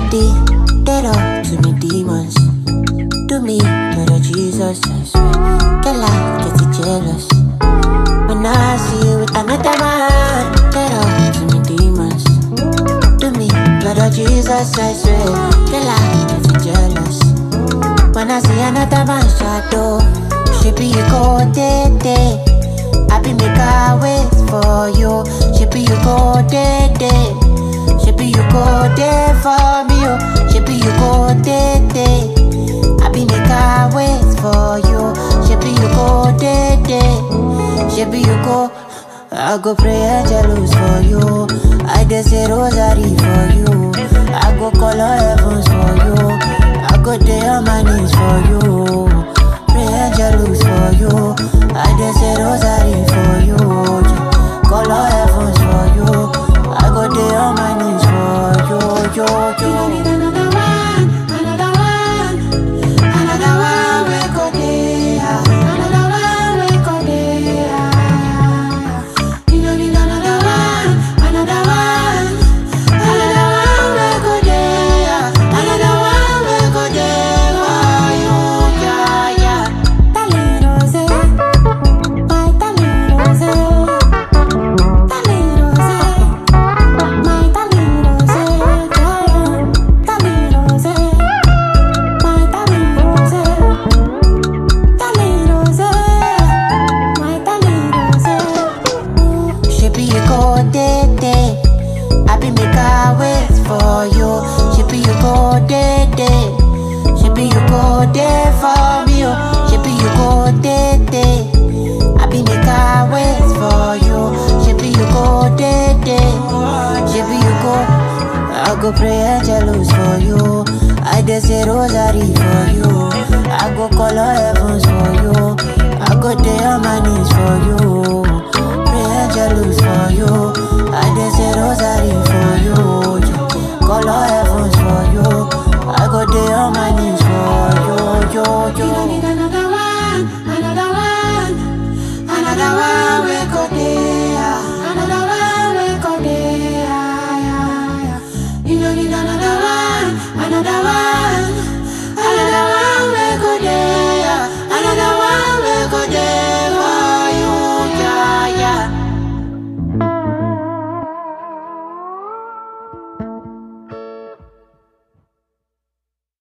body, dead up to me demons. Do me, Lord Jesus, I swear. Girl, I get it jealous when I see you with another man. Dead up to me demons. Do me, Lord Jesus, I swear. Girl, I get it jealous when I see another man shadow. She be you go day. I be make a wait for you. She be you go day. She be you go there for me, oh. She be you go day. I be make a wait for you. She be you go day. She be you go. I go pray angelus for you. I just say rosary for you. I go call all heavens for you. I go day on my knees for you. Pray angelus for you. I just say rosary for you. Call all heavens for you. I go day on my knees for you. You need another one, another one, another one. We go there, another one. We go there. You don't need another one, another one, another one. We go there, another one. We go there for you, yeah. Darling Rose, my darling Rose. I go pray angelus for you. I just say rosary for you. I go call all heavens for you. I go day on my knees for you.